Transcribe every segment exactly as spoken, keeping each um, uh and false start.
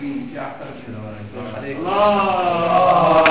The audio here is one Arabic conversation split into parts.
فيه جعفر عليك الله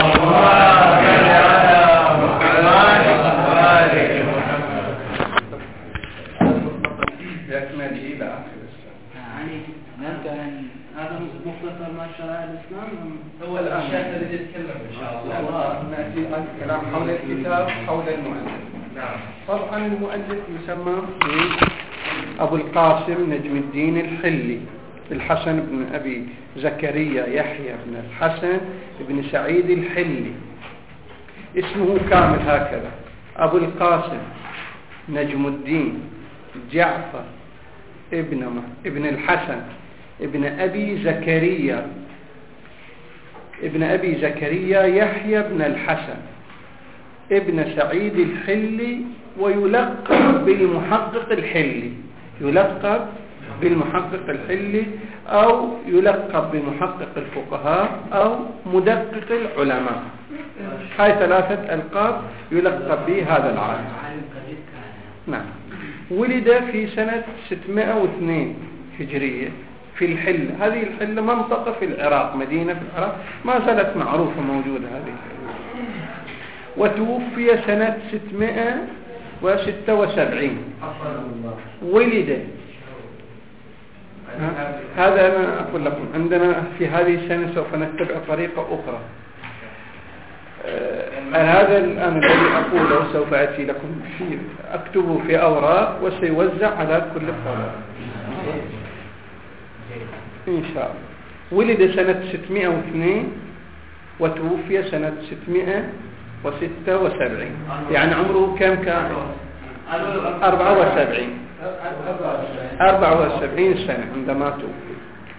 بأكمله إلى آخر السنة. يعني هذا مختصر ما شرع الإسلام هو الشيخ الذي يتكلم إن شاء الله. نأتي عن الكلام حول الكتاب حول المؤلف. نعم. طبعا المؤلف يسمى أبو القاسم نجم الدين الحلي الحسن بن أبي زكريا يحيى بن الحسن بن سعيد الحلي. اسمه كامل هكذا: أبو القاسم نجم الدين جعفر ابن ابن الحسن ابن أبي زكريا ابن أبي زكريا يحيى بن الحسن ابن سعيد الحلي، ويلقب بالمحقق الحلي، يلقب بالمحقق الحلي أو يلقب بمحقق الفقهاء أو مدقق العلماء. هاي ثلاثة ألقاب يلقب به هذا العالم. نعم. ولد في سنة ستمائة واثنين هجرية في الحلة. هذه الحلة منطقة في العراق، مدينة في العراق، ما زالت معروفة موجودة هذه الحلة. وتوفي سنة ستمائة وستة وسبعين. ولد هذا أنا أقول لكم، عندنا في هذه السنة سوف نتبع طريقة أخرى. أه هذا الآن الذي أقوله سوف أتي لكم فيه، أكتبه في أوراق وسيوزع على كل الطلبة إن شاء الله. ولد سنة ستمائة واثنين وتوفي سنة ستمائة وستة وسبعين، يعني عمره كم كان؟ أربعة وسبعين أربعة وسبعين سنة عندما توفي.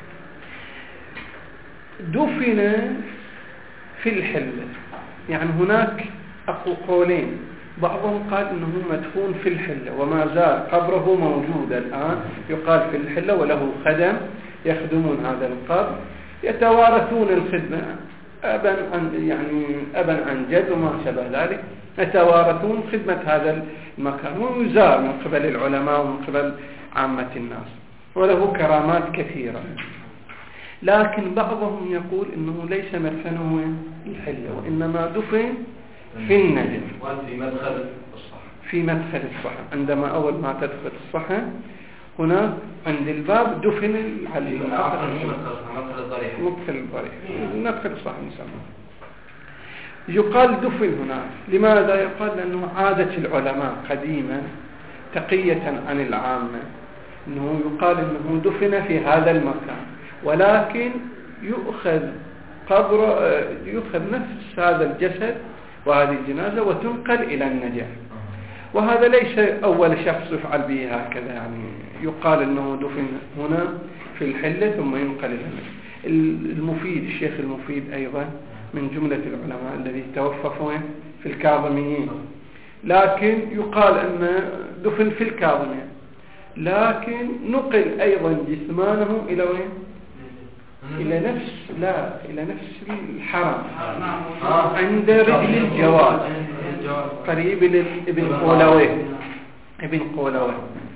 دفن في الحلة، يعني هناك أقوى قولين. بعضهم قال إنه مدفون في الحلة وما زال قبره موجود الآن، يقال في الحلة، وله خدم يخدمون هذا القبر، يتوارثون الخدمة أبا عن يعني أبا عن جد وما شابه ذلك، يتوارثون خدمة هذا المكان، ويزار من قبل العلماء ومن قبل عامة الناس، وله كرامات كثيرة. لكن بعضهم يقول إنه ليس مدفنه الحلة، وإنما دفن في النجف في مدخل الصحن. في مدخل الصحن، عندما أول ما تدخل الصحن هناك عند الباب دفن الحلي. مدخل الضريح. مدخل الضريح، مدخل الصحن يسمى. يقال دفن هناك. لماذا يقال؟ لأنه عادة العلماء قديما تقية عن العامة أنه يقال أنه دفن في هذا المكان، ولكن يؤخذ قبر يؤخذ نفس هذا الجسد وهذه الجنازة وتنقل إلى النجف. وهذا ليس أول شخص يفعل به هكذا، يعني يقال أنه دفن هنا في الحلة ثم ينقل إلى النجف. المفيد الشيخ المفيد أيضا من جملة العلماء الذي توفوا في الكاظميين، لكن يقال أن دفن في الكاظميين، لكن نقل أيضا جثمانه إلى وين؟ إلى نفس لا إلى نفس الحرم عند رجل الجواد، قريب لابن قولويه ابن قولويه.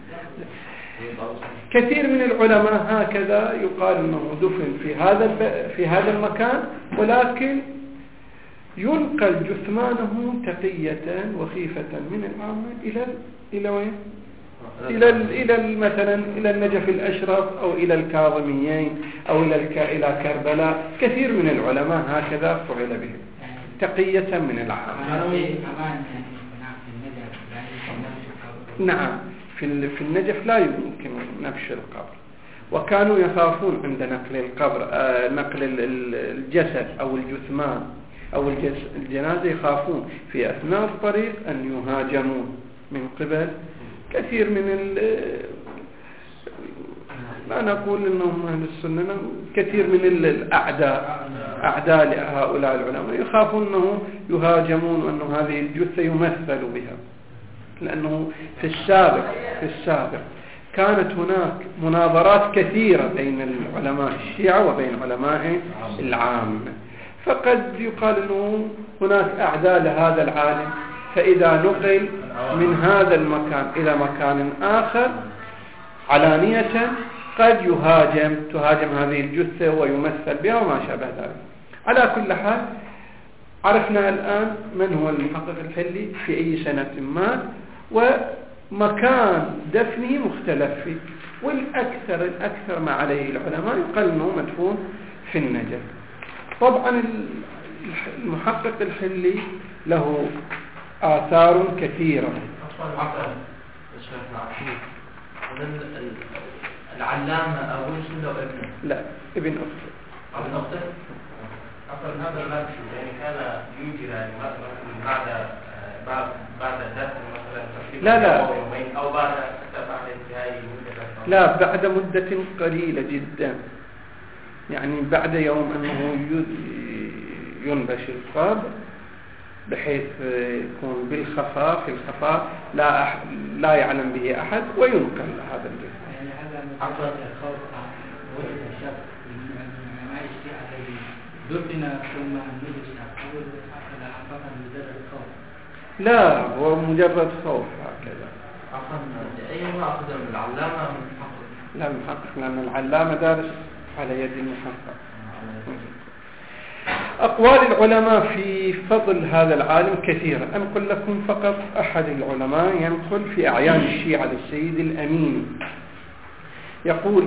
كثير من العلماء هكذا يقال انه دفن في هذا في هذا المكان، ولكن ينقل جثمانه تقية وخيفة من العامة إلى إلى وين؟ إلى إلى مثلا إلى النجف الأشرف أو إلى الكاظميين أو إلى الك... إلى كربلاء. كثير من العلماء هكذا فعل بهم تقية من العامة. نعم، في في النجف لا يمكن نبش القبر، وكانوا يخافون عند نقل القبر آه نقل الجسد أو الجثمان أو الجنازة، يخافون في أثناء الطريق أن يهاجمون من قبل كثير من ال لا نقول إنهم أهل السنة، كثير من الأعداء أعداء لهؤلاء العلماء يخافون أنه يهاجمون وأن هذه الجثة يمثل بها، لأنه في السابق في السابق كانت هناك مناظرات كثيرة بين العلماء الشيعة وبين علماء العامة، فقد يقال أنه هناك أعداء لهذا العالم، فإذا نقل من هذا المكان إلى مكان آخر علانية قد يهاجم تهاجم هذه الجثة ويمثل بها وما شابه ذلك. على كل حال عرفنا الآن من هو المحقق الحلي في أي سنة مات ومكان دفنه مختلف فيه، والأكثر الأكثر ما عليه العلماء يقال أنه مدفون في النجف. طبعا المحقق الحلي له آثار كثيرة. العلامة أبو شنو لو ابنه؟ لا ابن أخته. ابن أخته؟ أصلا هذا المات يعني كان يوجد يعني بعد بعد بعد دفن مثلا لا لا أو بعد بعد انتهاء مدة. لا بعد مدة قليلة جدا، يعني بعد يوم أنه ينبش القبر بحيث يكون بالخفاء في الخفاء لا أح... لا يعلم به أحد وينقل هذا الجسم. يعني هذا عقد الخوف وجد الشك ما يشتي عليه دفن ثم نجس أول على عقد مجرد الخوف. لا هو مجرد خوف هكذا. عفوا أي ما أخذ من العلامة من المحقق؟ لا المحقق لأن العلامة دارس على يد المحقق. أقوال العلماء في فضل هذا العالم كثيرة، أنقل لكم فقط أحد العلماء ينقل في أعيان الشيعة للسيد الأميني يقول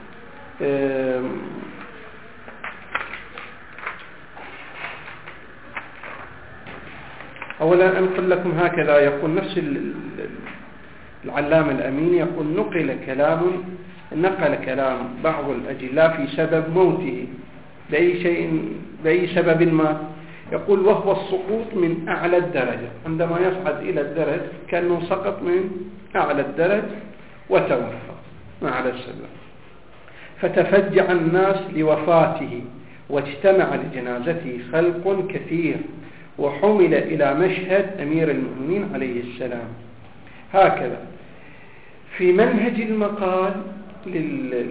أولا أنقل لكم هكذا، يقول نفس العلامة الأميني يقول نقل كلام نقل كلام بعض الأجلاء في سبب موته بأي شيء بأي سبب ما، يقول وهو السقوط من أعلى الدرجة، عندما يصعد إلى الدرج كأنه سقط من أعلى الدرج وتوفى ما على السبب، فتفجع الناس لوفاته واجتمع لجنازته خلق كثير وحمل إلى مشهد أمير المؤمنين عليه السلام. هكذا في منهج المقال لل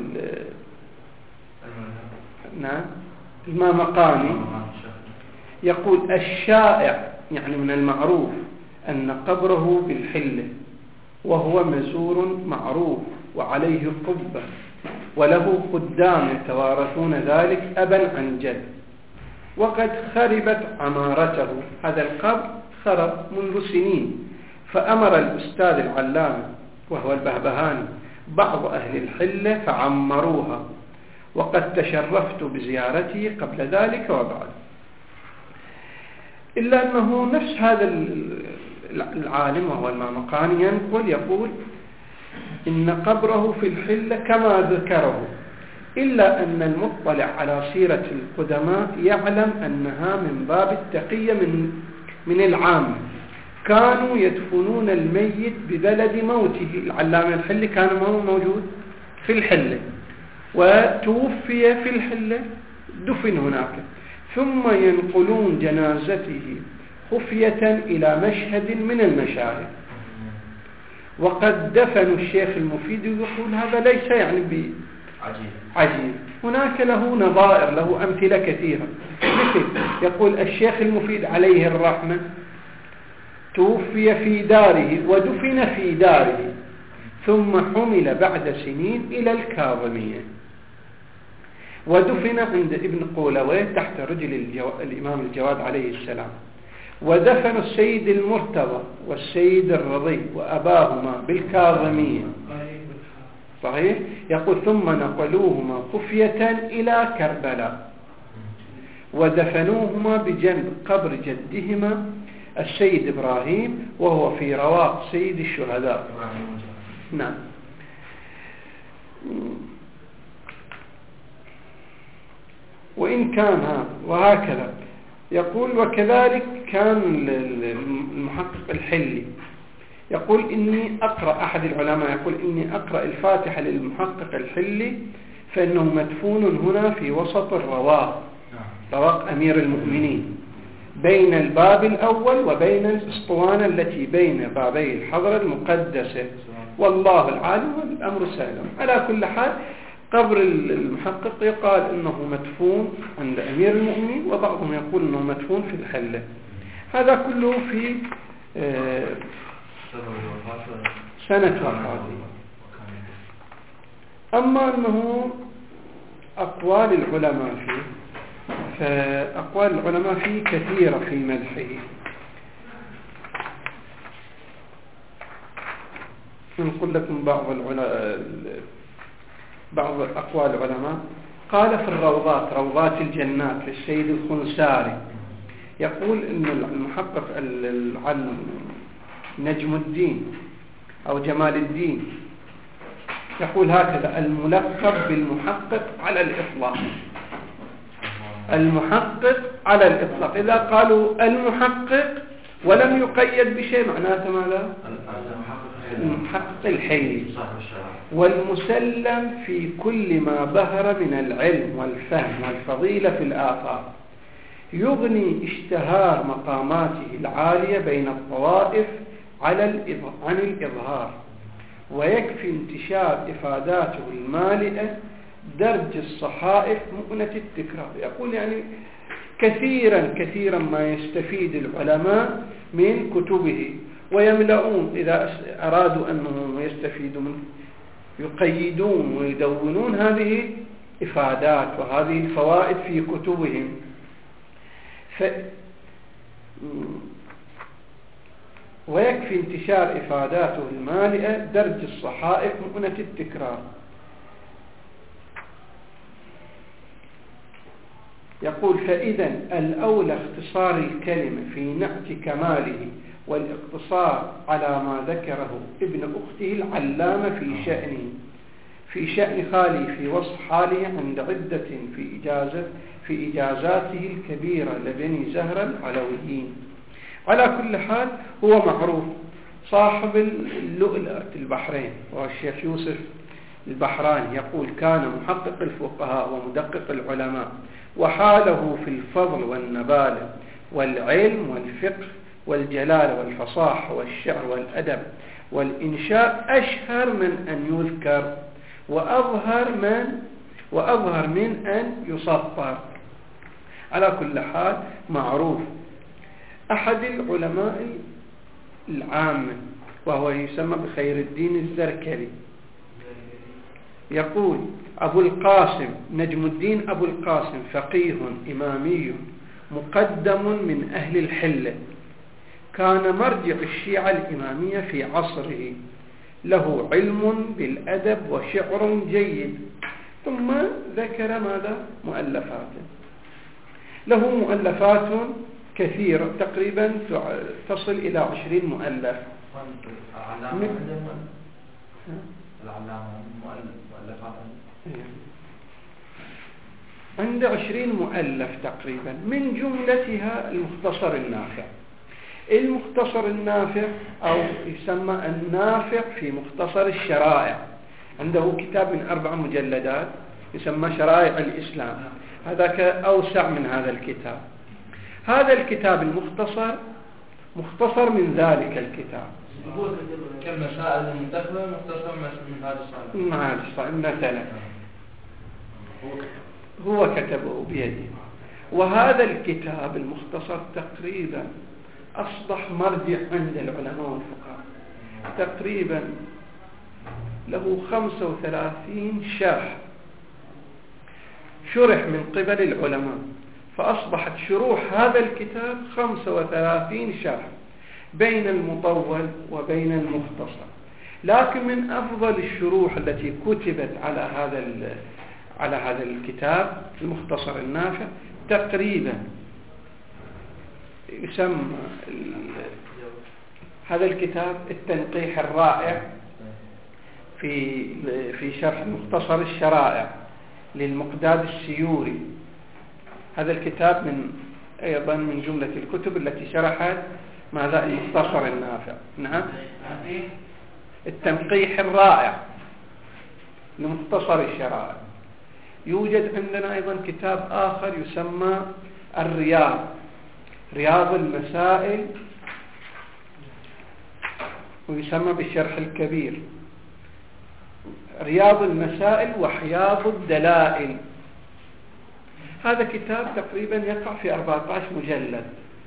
نعم المامقاني يقول الشائع يعني من المعروف أن قبره بالحلة وهو مزور معروف وعليه قبة وله خدام يتوارثون ذلك أبا عن جد، وقد خربت عمارته، هذا القبر خرب منذ سنين، فأمر الأستاذ العلامة وهو البهبهاني بعض أهل الحلة فعمروها، وقد تشرفت بزيارته قبل ذلك وبعد. إلا أنه نفس هذا العالم وهو المامقاني ينقل يقول إن قبره في الحلة كما ذكره، إلا أن المطلع على سيرة القدماء يعلم أنها من باب التقية من من العام، كانوا يدفنون الميت ببلد موته. العلامة الحلي كان موجود في الحلة وتوفي في الحلة دفن هناك، ثم ينقلون جنازته خفية إلى مشهد من المشاهد، وقد دفنوا الشيخ المفيد يقول هذا ليس يعني بعجيب عجيب. هناك له نظائر له أمثلة كثيرة، مثل يقول الشيخ المفيد عليه الرحمة توفي في داره ودفن في داره ثم حمل بعد سنين إلى الكاظمية ودفن عند ابن قولويه تحت رجل الجو... الإمام الجواد عليه السلام، ودفن السيد المرتضى والسيد الرضي وأباهما بالكاظمية صحيح. يقول ثم نقلوهما خفية إلى كربلاء ودفنوهما بجنب قبر جدهما السيد إبراهيم وهو في رواق سيد الشهداء. نعم. وإن كان وهكذا يقول وكذلك كان المحقق الحلي يقول إني أقرأ أحد العلماء يقول إني أقرأ الفاتحة للمحقق الحلي فإنه مدفون هنا في وسط الرواق، رواق أمير المؤمنين، بين الباب الأول وبين الأسطوانة التي بين بابي الحضرة المقدسة، والله العالم والأمر سالم. على كل حال قبر المحقق يقال إنه مدفون عند أمير المؤمنين، وبعضهم يقول إنه مدفون في الحلة. هذا كله في سنة وفاته. أما أنه أقوال العلماء فيه، فأقوال العلماء فيه كثيرة في مدحه. نقول لكم بعض العلماء بعض أقوال العلماء. قال في الروضات، روضات الجنات للسيد الخنساري، يقول إن المحقق العلم نجم الدين أو جمال الدين يقول هكذا: الملقب بالمحقق على الإطلاق، المحقق على الإطلاق. إذا قالوا المحقق ولم يقيد بشيء معناته ماذا؟ المحقق الحيلي، والمسلم في كل ما بهر من العلم والفهم والفضيلة في الآثار، يغني اشتهار مقاماته العالية بين الطوائف عن الإظهار، ويكفي انتشار إفاداته المالئة درج الصحائف مؤنة التكرار. يقول يعني كثيرا كثيرا ما يستفيد العلماء من كتبه، ويملؤون إذا أرادوا أنهم يستفيدوا منه يقيدون ويدونون هذه إفادات وهذه الفوائد في كتبهم. ف... ويكفي انتشار إفاداته المالئة درج الصحائف مؤنة التكرار. يقول: فإذا الأولى اختصار الكلمة في نعت كماله والاقتصار على ما ذكره ابن أخته العلامة في شأنه في شأن خالي في وصف حاله عند عدة في إجازة في إجازاته الكبيرة لبني زهرة العلويين. على كل حال هو معروف صاحب اللؤلؤة البحرين، والشيخ يوسف البحراني يقول: كان محقق الفقهاء ومدقق العلماء، وحاله في الفضل والنبالة والعلم والفقه والجلال والفصاحة والشعر والأدب والإنشاء أشهر من أن يذكر، وأظهر من وأظهر من أن يسطر. على كل حال معروف. أحد العلماء العامة وهو يسمى بخير الدين الزركري يقول: أبو القاسم نجم الدين أبو القاسم فقيه إمامي مقدم من أهل الحلة، كان مرجع الشيعة الإمامية في عصره، له علم بالأدب وشعر جيد. ثم ذكر ماذا؟ مؤلفاته. له مؤلفات كثيرة تقريبا تصل إلى عشرين مؤلف. عند عشرين مؤلف تقريبا، من جملتها المختصر النافع. المختصر النافع أو يسمى النافع في مختصر الشرائع، عنده كتاب من أربع مجلدات يسمى شرائع الإسلام، هذاك أوسع من هذا الكتاب. هذا الكتاب المختصر مختصر من ذلك الكتاب. كالمسائل المدخلة مختصر من هذا الصالح. من هذا الصالح مثلا هو كتبه بيده. وهذا الكتاب المختصر تقريبا أصبح مرجع عند العلماء والفقهاء، تقريبا له خمسة وثلاثين شرح شرح من قبل العلماء، فأصبحت شروح هذا الكتاب خمسة وثلاثين شرح بين المطول وبين المختصر. لكن من أفضل الشروح التي كتبت على هذا على هذا الكتاب المختصر النافع تقريبا يسمى هذا الكتاب التنقيح الرائع في في شرح مختصر الشرائع للمقداد السيوري. هذا الكتاب من أيضا من جملة الكتب التي شرحت ماذا؟ المختصر النافع. نعم، التنقيح الرائع لمختصر الشرائع. يوجد عندنا أيضا كتاب آخر يسمى الرياض، رياض المسائل، ويسمى بالشرح الكبير رياض المسائل وحياض الدلائل. هذا كتاب تقريبا يقع في أربعة عشر مجلد،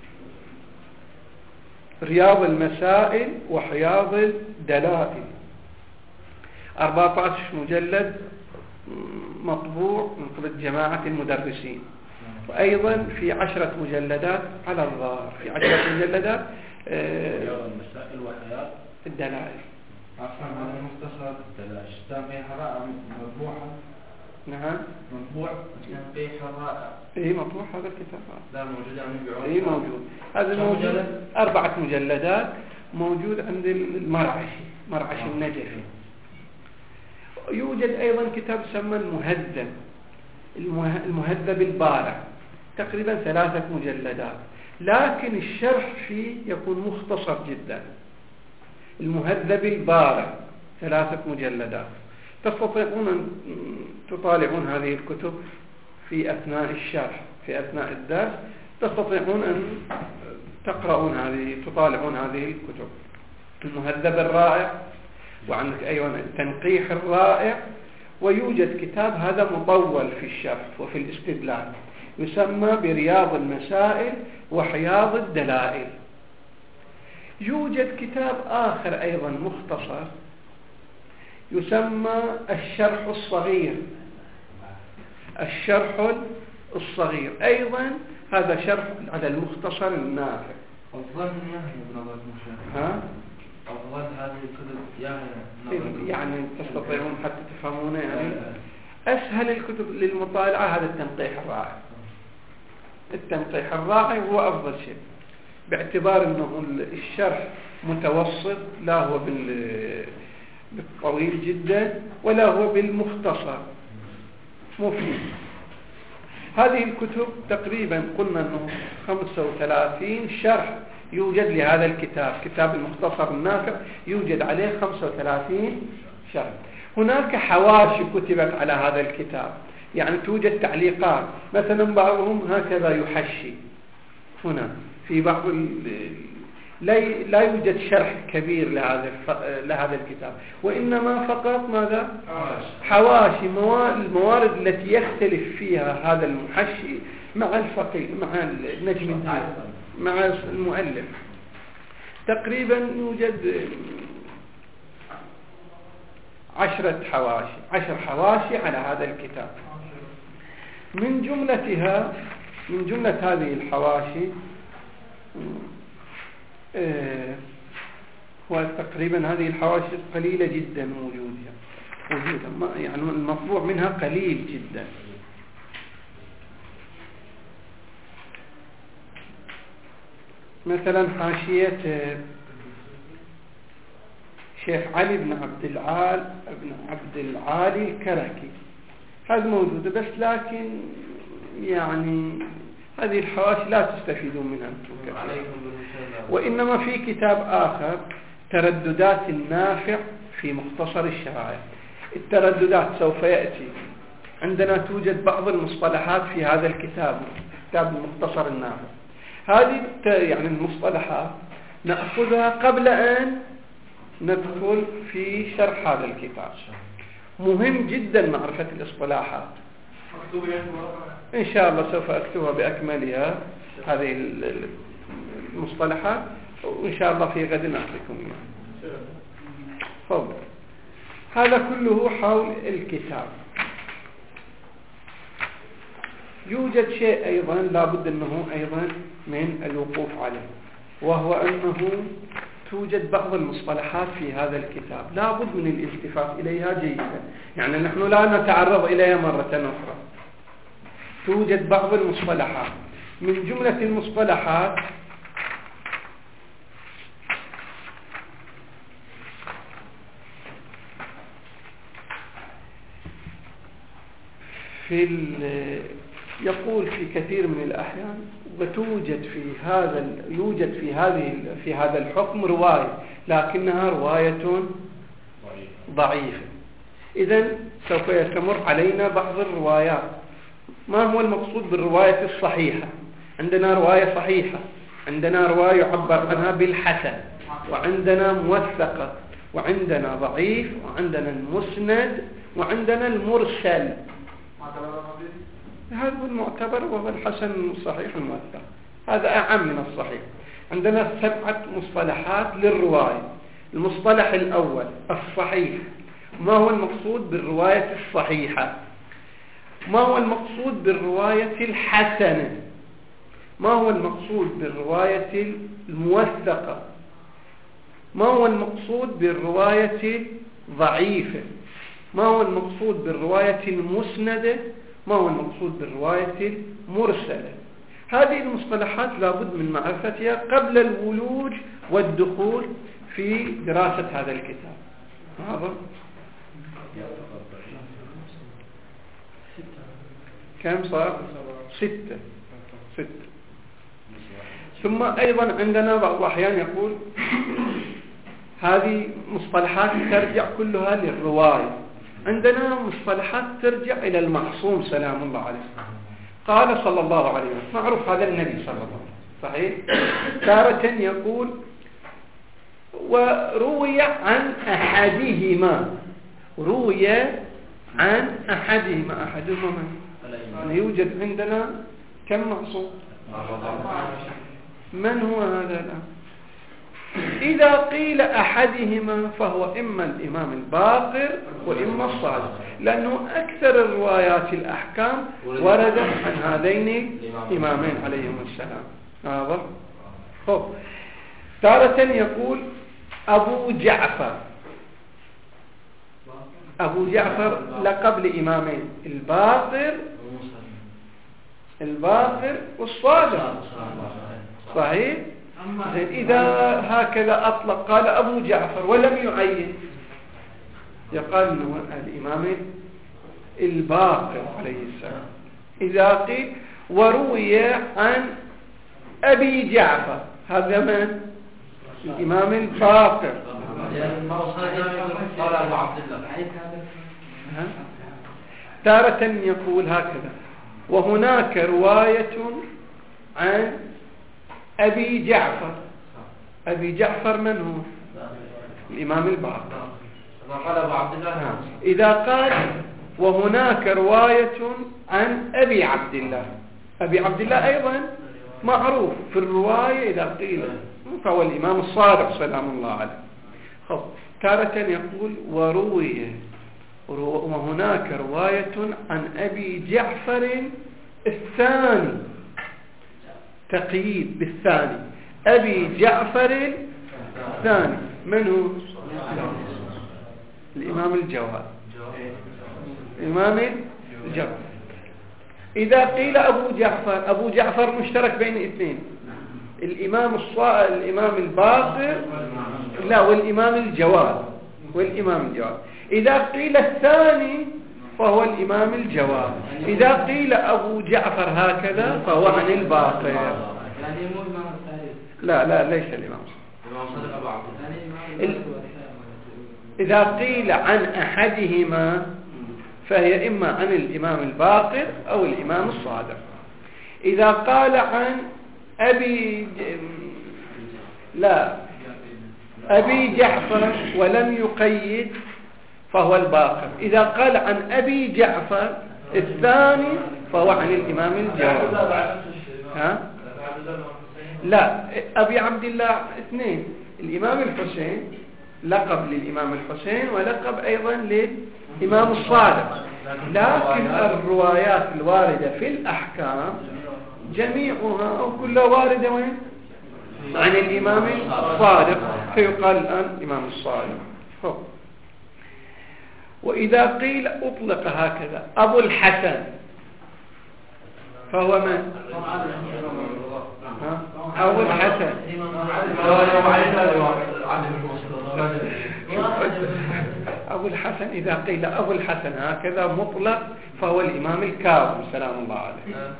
رياض المسائل وحياض الدلائل، أربعة عشر مجلد مطبوع من قبل جماعة المدرسين، وأيضا في عشرة مجلدات على الظاهر، في عشرة مجلدات المسائل والحياة الدلائل. أصلا هذا مختصر تنقيح الرائع مطبوعة. نعم مطبوع تنقيح الرائع. إيه مطبوع هذا الكتاب. لا موجود يعني إيه موجود. هذا موجود أربعة مجلدات موجود عند المرعشي، مرعشي النجفي. يوجد أيضا كتاب يسمى المهذب، المهذب البارع، تقريبا ثلاثة مجلدات، لكن الشرح فيه يكون مختصر جدا. المهذب البارع ثلاثة مجلدات، تستطيعون أن تطالعون هذه الكتب في أثناء الشرح، في أثناء الدرس تستطيعون أن تقرؤون هذه، تطالعون هذه الكتب. المهذب الرائع، وعندك أيضا التنقيح الرائع، ويوجد كتاب هذا مطول في الشرح وفي الاستدلال يسمى برياض المسائل وحياض الدلائل. يوجد كتاب آخر أيضا مختصر يسمى الشرح الصغير، الشرح الصغير أيضا هذا شرح على المختصر النافع. أفضل ياهي بنظر مشاهد ها؟ أفضل هذه الكتب ياهي يعني تستطيعون حتى تفهمونه يعني أسهل الكتب للمطالعة هذا التنقيح الرائع. التنقيح الرائع هو أفضل شيء، باعتبار أنه الشرح متوسط، لا هو بالطويل جدا ولا هو بالمختصر، مفيد. هذه الكتب تقريبا قلنا أنه خمسة وثلاثين شرح يوجد لهذا الكتاب، كتاب المختصر النافع يوجد عليه خمسة وثلاثين شرح. هناك حواشي كتبت على هذا الكتاب، يعني توجد تعليقات، مثلا بعضهم هكذا يحشي هنا في بعض لا لا يوجد شرح كبير لهذا لهذا الكتاب، وإنما فقط ماذا؟ حواشي، الموارد التي يختلف فيها هذا المحشي مع الفقيه، مع النجم الدين، مع المؤلف. تقريبا يوجد عشرة حواشي، عشر حواشي على هذا الكتاب. من جملتها، من جملة هذه الحواشي آه هو تقريبا هذه الحواشي قليلة جدا موجودة، موجودة يعني المطبوع منها قليل جدا. مثلا حاشية شيخ علي بن عبد العال بن عبد العالي الكركي، هذا موجودة، بس لكن يعني هذه الحواشي لا تستفيدون منها أنتم، وإنما في كتاب آخر ترددات النافع في مختصر الشرائع. الترددات سوف يأتي عندنا، توجد بعض المصطلحات في هذا الكتاب، كتاب المختصر النافع. هذه يعني المصطلحات نأخذها قبل أن ندخل في شرح هذا الكتاب. مهم جدا معرفة الاصطلاحات. إن شاء الله سوف أكتبها بأكملها هذه المصطلحات، وإن شاء الله في غد أعطيكم إياها. تفضل. هذا كله حول الكتاب. يوجد شيء أيضا لابد أنه أيضا من الوقوف عليه، وهو أنه توجد بعض المصطلحات في هذا الكتاب لابد من الالتفات إليها جيدا، يعني نحن لا نتعرض إليها مرة أخرى. توجد بعض المصطلحات، من جملة المصطلحات في يقول في كثير من الأحيان، وتوجد في هذا يوجد في هذه في هذا الحكم رواية، لكنها رواية ضعيفة. إذن سوف يستمر علينا بعض الروايات. ما هو المقصود بالرواية الصحيحة؟ عندنا رواية صحيحة، عندنا رواية يعبر عنها بالحسن، وعندنا موثقة، وعندنا ضعيف، وعندنا المسند، وعندنا المرسل. هذا هو المعتبر وهو الحسن الصحيح الموثق، هذا أعم من الصحيح. عندنا سبعة مصطلحات للرواية. المصطلح الأول الصحيح، ما هو المقصود بالرواية الصحيحة؟ ما هو المقصود بالرواية الحسنة؟ ما هو المقصود بالرواية الموثقة؟ ما هو المقصود بالرواية الضعيفة؟ ما هو المقصود بالرواية المسندة؟ ما هو المقصود بالرواية المرسلة؟ هذه المصطلحات لابد من معرفتها قبل الولوج والدخول في دراسة هذا الكتاب. هذا كم صار؟ ستة ستة. ثم أيضا عندنا بعض الأحيان يقول هذه مصطلحات ترجع كلها للرواية. عندنا مصطلحات ترجع إلى المعصوم سلام الله عليه. قال صلى الله عليه وسلم، معروف هذا النبي صلى الله عليه وسلم صحيح. تارة يقول وروي عن أحدهما، روي عن أحدهما. أحدهما من؟ يوجد عندنا كم معصوم؟ من هو هذا الآن؟ إذا قيل أحدهما فهو إما الإمام الباقر وإما الصادق، لأنه أكثر الروايات الأحكام وردت عن هذين الإمامين عليهم السلام. هذا خب. تارة يقول أبو جعفر. أبو جعفر لقب لإمامين، الباقر الباقر والصادق صحيح. إذا هكذا أطلق قال أبو جعفر ولم يعين، يقال أنه الإمام الباقر عليه السلام. إذا قيل وروي عن أبي جعفر، هذا من؟ الإمام الباقر. تارة يقول هكذا وهناك رواية عن أبي جعفر. أبي جعفر من هو؟ الإمام الباقر. إذا قال وهناك رواية عن أبي عبد الله، أبي عبد الله أيضا معروف في الرواية إذا قيل فهو الإمام الصادق سلام الله عليه. خب. تارة يقول وروي وهناك رواية عن أبي جعفر الثاني، تقييد بالثاني، أبي جعفر الثاني. من هو؟ الإمام الجواد، الإمام الجواد. إذا قيل أبو جعفر، أبو جعفر مشترك بين اثنين، الإمام الصا الإمام الباقر لا والإمام الجواد والإمام الجواد. إذا قيل الثاني فهو الإمام الجواد. إذا قيل أبو جعفر هكذا فهو عن الباقر. لا لا ليس الإمام. إذا قيل عن أحدهما فهي إما عن الإمام الباقر أو الإمام الصادق. إذا قال عن أبي لا أبي جعفر ولم يقيد فهو الباقر. إذا قال عن أبي جعفر الثاني فهو عن الإمام الجواد. ها؟ لا أبي عبد الله اثنين، الإمام الحسين لقب للإمام الحسين ولقب أيضا للإمام الصادق، لكن الروايات الواردة في الأحكام جميعها أو كلها واردة وين؟ عن الإمام الصادق، فيقال الآن الإمام الصادق. هو. وإذا قيل أطلق هكذا أبو الحسن فهو من؟ أبو الحسن أبو الحسن إذا قيل أبو الحسن هكذا مطلق فهو الإمام الكاظم سلام الله عليه،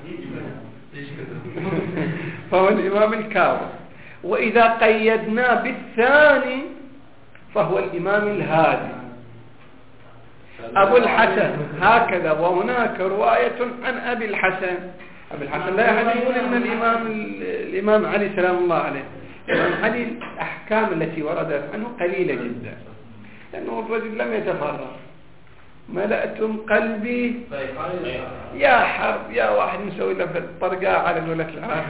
فهو الإمام الكاظم. وإذا قيدنا بالثاني فهو الإمام الهادي. أبو الحسن هكذا وهناك رواية عن أبي الحسن. أبي الحسن لا أحد يقول أن الإمام الإمام علي سلام الله عليه، الإمام علي الأحكام التي وردت عنه قليلة جدا، لأنه الرجل لم يتفرغ. ملأتم قلبي يا حرب يا واحد مسوي له في الطرقاء على قولة العرب.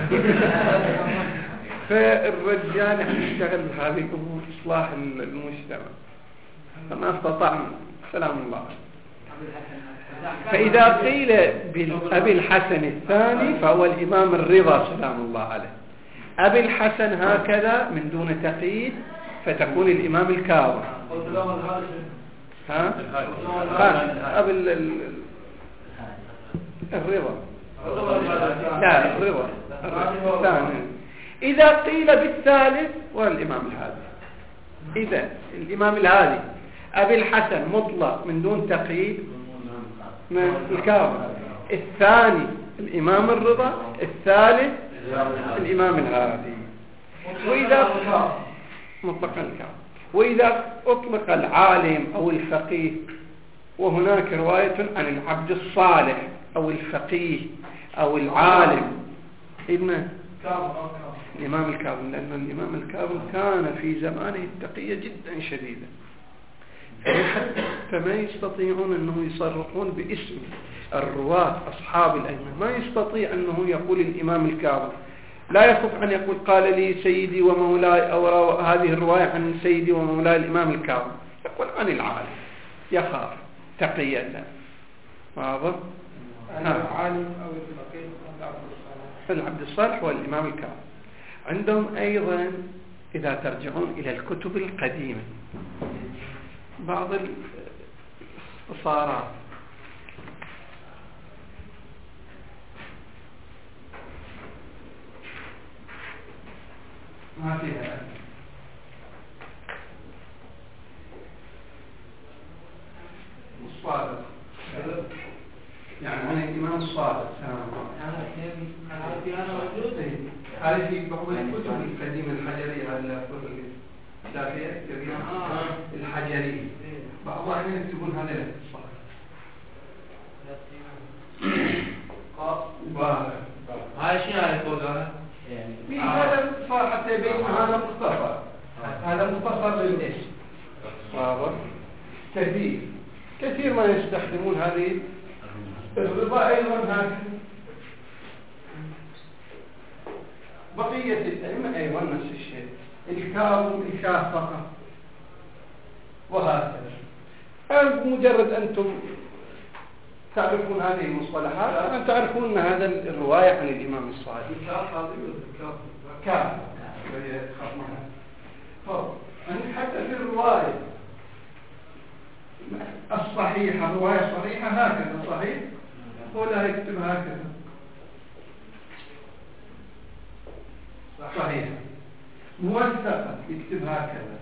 فالرجال يشتغل بهذه الأمور إصلاح المجتمع، فما استطعنا سلام الله عليه. فإذا قيل بالأبي الحسن الثاني فهو الإمام الرضا سلام الله عليه. أبي الحسن هكذا من دون تقييد فتكون الإمام الكاظم. ها؟ أبي الرضا لا الرضا الثاني. إذا قيل بالثالث والإمام الهادي. إذا الإمام الهادي أبي الحسن مطلق من دون تقييد من الكاظم، الثاني الإمام الرضا، الثالث الإمام الهادي. وإذا مطلقا الكاظم. وإذا أطلق العالم أو الفقيه، وهناك رواية عن العبد الصالح أو الفقيه أو العالم ابن الإمام الكاظم، لأن الإمام الكاظم كان في زمانه التقية جدا شديدة، فما يستطيعون أنه يصرحون باسم الرواة أصحاب الأئمة. ما يستطيع أنه يقول الإمام الكاظم، لا يستطيع أن يقول قال لي سيدي ومولاي أو هذه الرواية عن سيدي ومولاي الإمام الكاظم، يقول عن العالم يخاف تقية. واضح؟ العالم أو الفقيه العبد الصالح والإمام الكاظم. عندهم أيضا إذا ترجعون إلى الكتب القديمة بعض الاختصارات. ما فيها الصادق يعني أنا الإمام الصادق هذه في بعض الكتب القديمة الحجرية الشافعية الحجرية بعضها يكتبون هذا الاختصار. هاي شيء على كذا يعني هذا صار حتى يبين هذا مختصر، هذا مختصر للاسم. واضح؟ كثير كثير ما يستخدمون هذه الرضا أيضا هكذا. بقية الأئمة أيضا نفس الشيء، الكاظم الشاه فقط وهكذا. مجرد أنتم تعرفون هذه المصطلحات أن تعرفون أن هذا الرواية عن الإمام الصادق كاظم. حتى في الرواية الصحيحة، الرواية الصحيحة هكذا صحيح ولا يكتب هكذا صحيح، موثقة يكتب هكذا.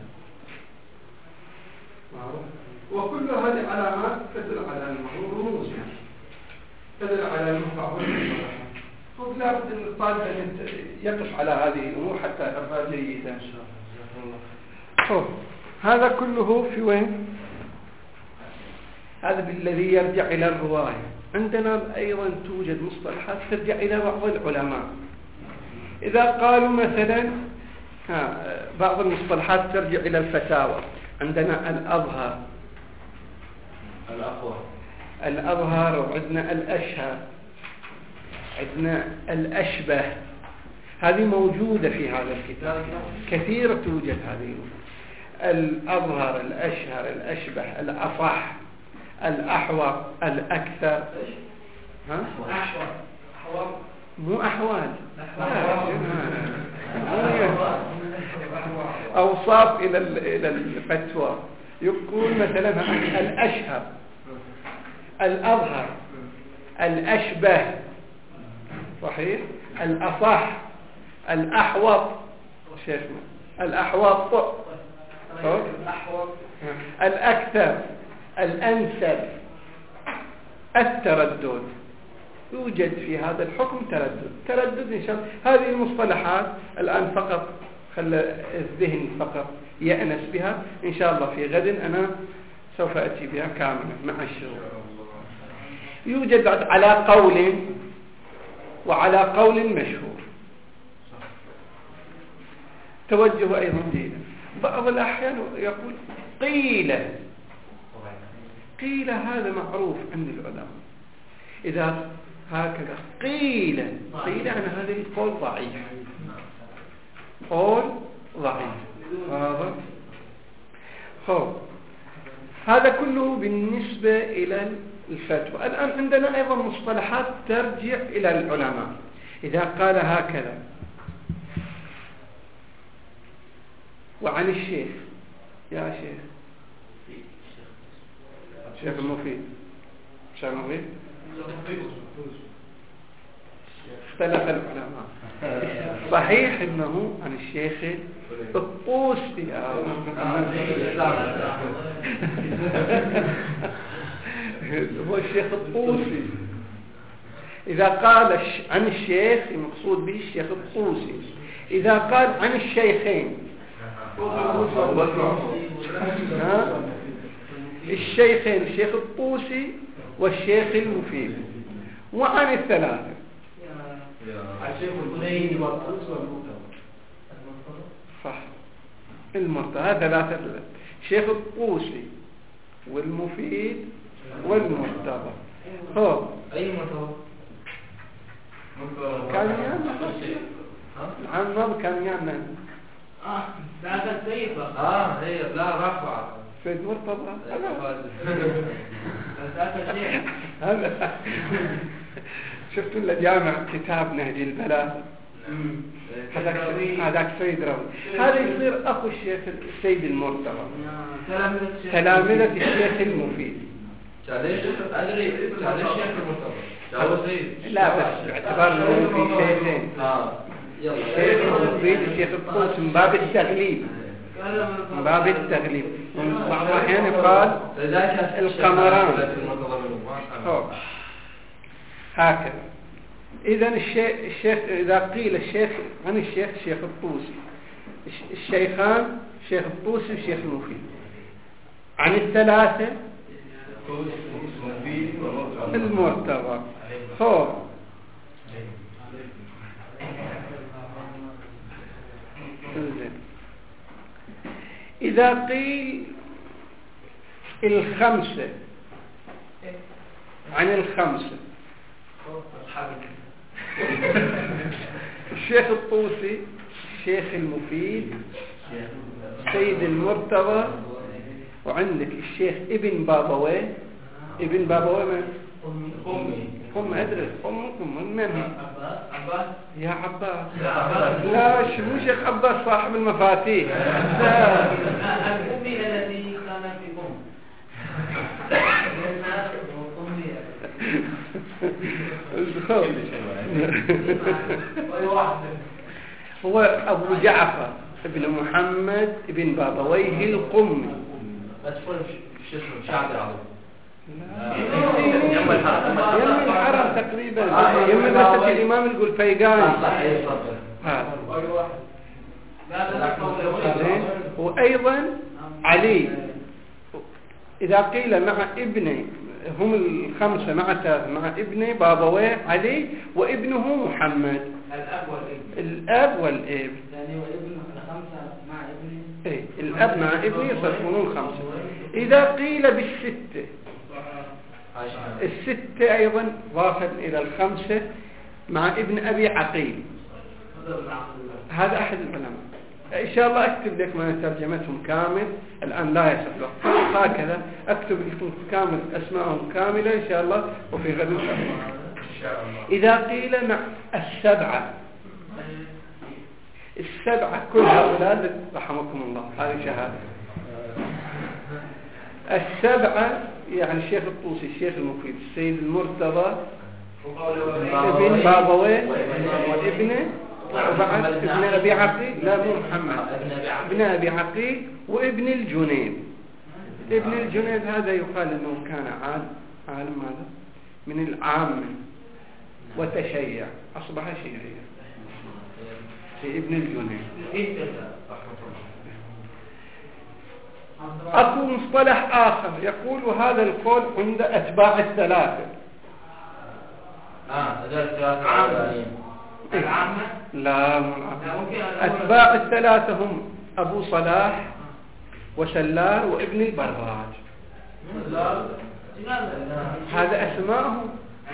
وكل هذه علامات تدل على الرموز، يعني تدل على المفعول والمصطلحات. فلا بد ان الطالب يقف على هذه الامور حتى يعرفها جيدا ان شاء الله. هذا كله في وين؟ هذا الذي يرجع الى الروايه. عندنا ايضا توجد مصطلحات ترجع الى بعض العلماء. اذا قالوا مثلا بعض المصطلحات ترجع الى الفتاوى، عندنا الأظهر الأقوى الأظهر، وعندنا الأشهر، عندنا الأشبه. هذه موجودة في هذا الكتاب كثيرة، توجد هذه الأظهر الأشهر الأشبه الأصح الأحوط الأكثر. ها؟ أحوط أحوط مو أحوال، أوصاف إلى إلى الفتوى. يقول مثلا الأشهر الأظهر الأشبه صحيح، الأصح الأحوط شيخنا الأحوط الأكثر الأنسب التردد. يوجد في هذا الحكم تردد تردد إن شاء الله. هذه المصطلحات الآن فقط خلى الذهن فقط يأنس بها، إن شاء الله في غد أنا سوف أتي بها كاملة مع الشروط. يوجد على قول وعلى قول مشهور. توجه أيضا جيدا. بعض الأحيان يقول قيل قيل هذا معروف عند العلماء. إذا هكذا قيل قيل عن هذا القول ضعيف، قول ضعيف. هذا خب هذا كله بالنسبة إلى الفتوى. الآن عندنا أيضا مصطلحات ترجع إلى العلماء. إذا قال هكذا وعن الشيخ، يا شيخ شيخ المفيد، شيخ المفيد اختلف العلماء، صحيح انه عن الشيخ الطوسي هو الشيخ الطوسي. إذا قال عن الشيخ المقصود به الشيخ الطوسي. إذا قال عن الشيخين الشيخين الشيخ الطوسي والشيخ المفيد، وعن الثلاثة الشيخ البنيدي والطوسي والمرتضى. صح، المرتضى ثلاثة، الشيخ الطوسي والمفيد والمرتضى. هو أي مرتضى؟ كان يعمل العمر كان يعمل اه هذا سيد اه هي لا رفع سيد مرتضى هذا شفتوا اللي جامع كتاب نهج البلاغة هذاك سيد روي، هذا يصير أخو الشيخ السيد المرتضى، تلامذة الشيخ المفيد. أدري الشيخ المرتضى هو سيد، لا بس باعتبار انه في شيخين، الشيخ المفيد الشيخ الطوسي من باب التغليب، من باب التغليب، بعض الأحيان يقال القمران. هكذا. إذا الشيخ, الشيخ إذا قيل الشيخ عن الشيخ الشيخ الطوسي، الشيخان الشيخ الطوسي والشيخ المفيد، عن الثلاثة المرتضى. هو إذا قيل الخمسة عن الخمسة، الشيخ الطوسي الشيخ المفيد سيد المرتضى، وعندك الشيخ ابن بابوي. ابن بابوي من؟ أمي أم أدرس أمكم من من؟ عباس يا عباس. لا شو شيخ عباس صاحب المفاتيح. لا الأمي الذي كان في أم هو أبو جعفر ابن محمد ابن بابويه القمي. يم الحرم تقريبا، يم مدرسة الإمام القلفيقاني. وأيضا علي، إذا قيل مع ابنه، هم الخمسة مع مع ابنه بابويه علي وابنه محمد، الأب والابن. الأب والابن يعني وابن الخمسة مع ابنه. إيه الأب مع ابنه يصيرون خمسة. إذا قيل بالستة، الستة أيضا ضافا إلى الخمسة مع ابن أبي عقيل، هذا أحد العلماء. إن شاء الله أكتب لك ما ترجمتهم كامل، الآن لا يسبق هكذا، أكتب لكم كامل أسمائهم كاملة إن شاء الله، وفي غد إن شاء الله. إذا قيل مع السبعة، السبعة كل هؤلاء رحمكم الله، هذه شهادة. السبعة يعني الشيخ الطوسي الشيخ المفيد السيد المرتضى ابن بابويه وابنه، وبعد ابن أبي عقيل، لا مو محمد، ابن أبي عقيل وابن الجنيد. ابن الجنيد هذا يقال أنه كان عالم، عالم ماذا؟ من العامة وتشيع، أصبح شيعيا في ابن الجنيد. أكو مصطلح آخر يقول وهذا القول عند أتباع الثلاثة. آه الثلاثة العامة؟ لا مو أتباع الثلاثة هم أبو صلاح وسلار وابن البراج، هذا أسماءهم.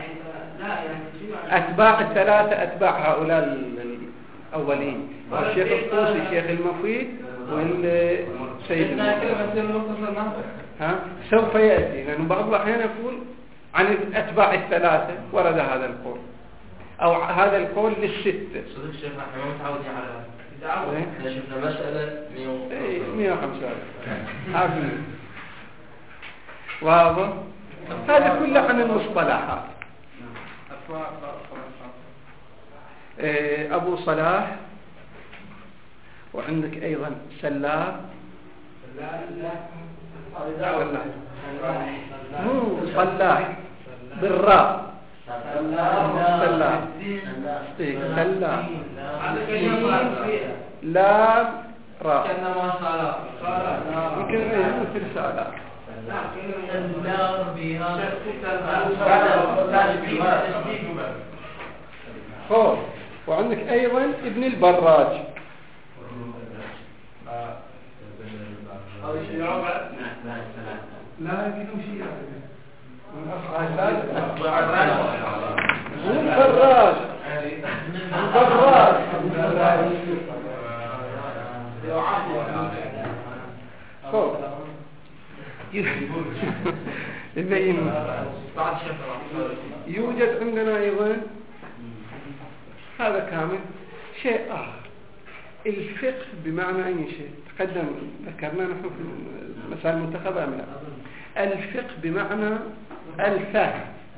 أتباع الثلاثة أتباع هؤلاء الأولين، الشيخ الطوسي الشيخ المفيد والسيد كلمة المختصر ناقص. ها سوف يأتي، لأنه بعض الأحيان يقول عن الأتباع الثلاثة ورد هذا القول أو هذا القول للستة. صدق الشيخ احنا ما متعودين على الدعوة. احنا شفنا مسألة مئة وخمسة عارفين. واضح؟ هذا كله عن المصطلحات. أبو صلاح، وعندك أيضا سلاح. مو صلاح بالراء. سلاح سلاح لا راء كأنما صلاة يمكن مثل سلاح. خوف. وعندك أيضا ابن البراج. لا يمكن شيء البراج البراج خوف يبين. يوجد عندنا أيضا هذا كامل شيء آخر، الفقه بمعنى أي شيء تقدم ذكرنا نحن في المسائل المنتخبة منها. الفقه بمعنى الفهم.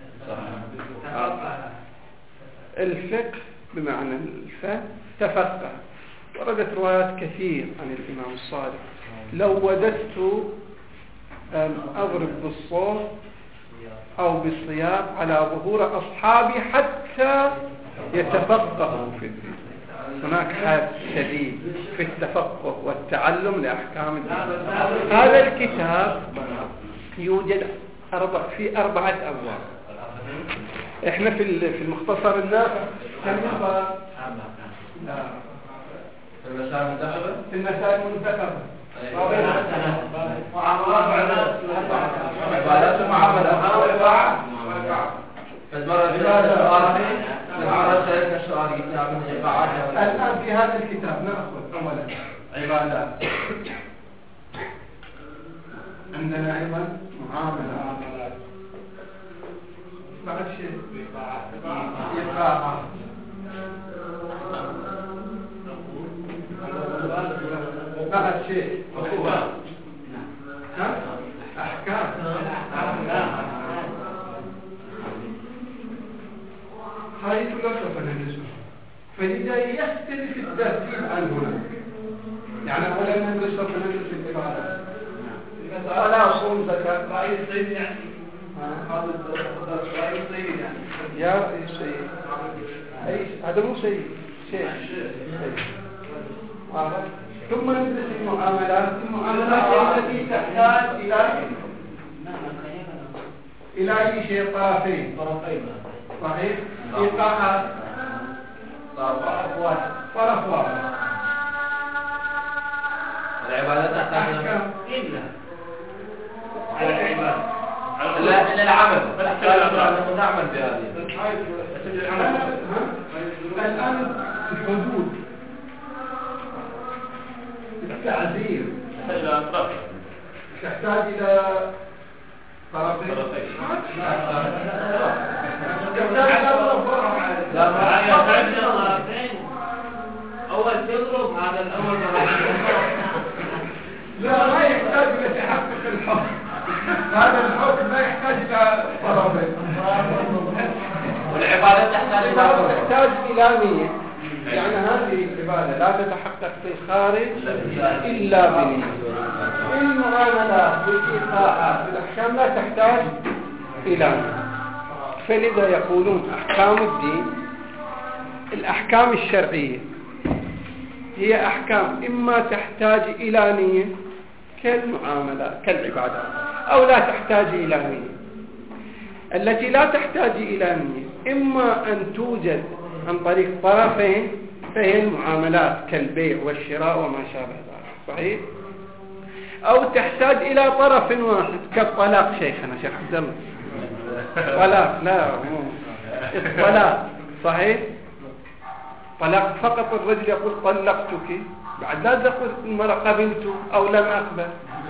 الفقه بمعنى الفهم تفقه. وردت روايات كثير عن الإمام الصادق: لو وددت أن أضرب بالصوت أو بالصياغ على ظهور أصحابي حتى يتفقهوا في الدين. هناك حد شديد في التفقه والتعلم لأحكام الدين. هذا الكتاب يوجد أربع في أربعة أبواب. إحنا في في المختصر النافع كم باب؟ لا في المسائل المنتخبة. في المسائل المنتخبة عبادات ومعاملات. فالمرة المرة سألنا السؤال كتاب من العبادات. الآن في هذا الكتاب نأخذ أولا عبادات، عندنا أيضا معاملات، بعد شيء إقامة، بعد شيء أحكام. هذه كلها سوف ندرسها، فلذا يختلف الترتيب عن هنا. يعني أولا ندرس سوف ندرس العبادات، ولا صوم زكاة. رأي السيد يعني هذا رأي السيد يعني يا رأي السيد أي هذا مو سيد شيء. ثم ندرس المعاملات. المعاملات التي تحتاج إلى إلى أي شيء؟ طرفين. طرفين صحيح. إيقاعات طرف واحد. طرف واحد. العبادات تحتاج إلا على العبادة لا إلا العمل. نحن نعمل بهذه. الآن الحدود التعزير تحتاج إلى طرفين. أول تضرب هذا الأول. لا ما يحتاج إلى تحقق الحكم. هذا الحكم ما يحتاج إلى طرفين. والعبادة تحتاج إلى تحتاج إلى نية. يعني هذه العبادة لا تتحقق في الخارج إلا بنية. المعاملات والإيقاعات والأحكام لا تحتاج إلى نية. فلذا يقولون أحكام الدين، الأحكام الشرعية هي أحكام إما تحتاج إلى نية كالمعاملات كالعبادات، أو لا تحتاج إلى نية. التي لا تحتاج إلى نية إما أن توجد عن طريق طرفين، فهي المعاملات كالبيع والشراء وما شابه ذلك صحيح، أو تحتاج إلى طرف واحد كالطلاق. شيخنا شيخ عبد الله طلاق لا مو الطلاق صحيح. طلاق فقط الرجل يقول طلقتك بعد لا تقول المرأة قبلت أو لم أقبل.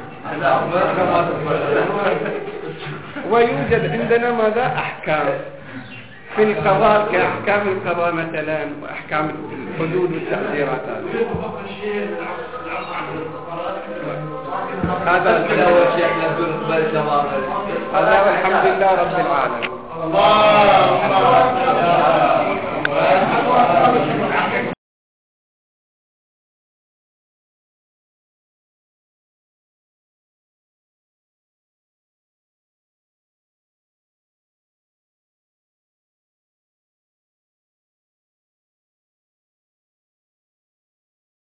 ويوجد عندنا ماذا أحكام في القضاء كأحكام القضاء مثلا وأحكام الحدود والتعزيرات. هذا هذا والحمد لله رب العالمين.